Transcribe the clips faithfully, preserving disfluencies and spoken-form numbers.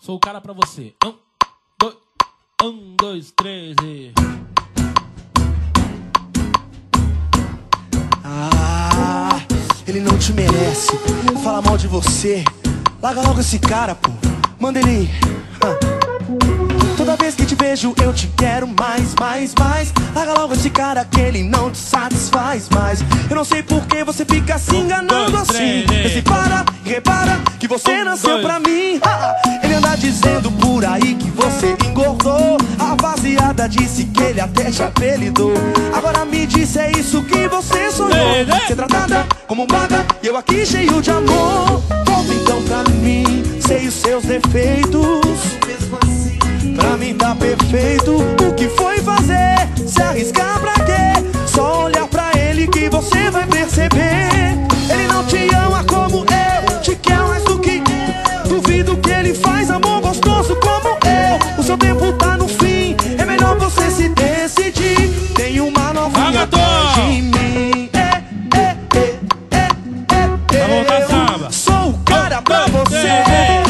Sou o cara pra você. Um, dois, um, dois, três e... Ah, ele não te merece. Fala mal de você. Larga logo esse cara, pô. Manda ele ir. Ah. Toda vez que te vejo eu te quero mais, mais, mais. Larga logo esse cara que ele não te satisfaz mais. Eu não sei por que você fica se enganando assim. Mas se para e repara que você nasceu pra mim. Ah, ele anda dizendo por aí que você engordou. A rapaziada disse que ele até te apelidou. Agora me diz, é isso que você sonhou? Ser tratada como um baga e eu aqui cheio de amor. Volta então pra mim, sei os seus defeitos. Pra mim tá perfeito. O que foi fazer? Se arriscar pra quê? Só olhar pra ele que você vai perceber. Ele não te ama como eu, te quer mais do que eu. Duvido que ele faz amor gostoso como eu. O seu tempo tá no fim, é melhor você se decidir. Tem uma novinha atrás de mim. É, é, é, é, é, é. Eu sou o cara pra você.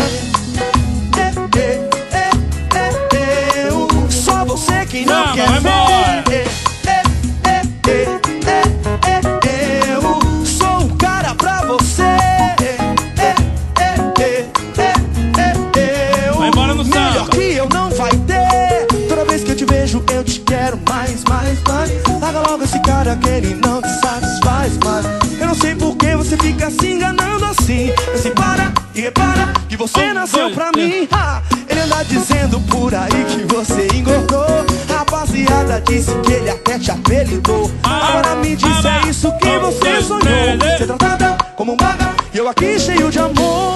Quem não, não quer ver, é, é, é, é, é, eu sou o cara pra você. É, é, é, é, é, eu. Vai embora no melhor samba. Que eu não vai ter. Toda vez que eu te vejo eu te quero mais, mais, mais. Larga logo esse cara que ele não te satisfaz mais. Eu não sei por que você fica se enganando assim. Mas se para e repara que você um, nasceu dois, pra três. mim. Ah, ele anda dizendo por aí que você engordou. Rapaziada disse que ele até te apelidou. Agora me diz, é isso que você sonhou? Ser tratada como um baga e eu aqui cheio de amor.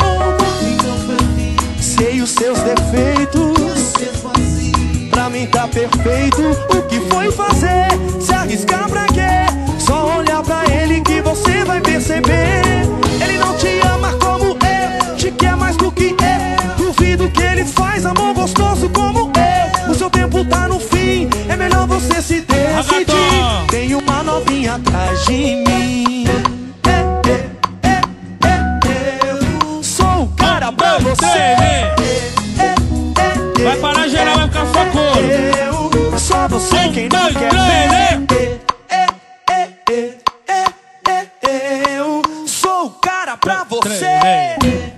Sei os seus defeitos. Pra mim tá perfeito. O que foi fazer? Se arriscar pra quê? Só olhar pra ele que você vai perceber. Ele não te ama como eu, te quer mais do que eu. Duvido que ele faz amor gostoso como eu. O seu tempo tá no fim, é melhor você se decidir. Tem uma novinha atrás de mim. É, é, é, é, eu sou o cara pra você. É, é, é, vai parar geral, vai ficar só couro. Eu, só você quem não quer ver. É, é, é, é, é, é, eu sou o cara pra você.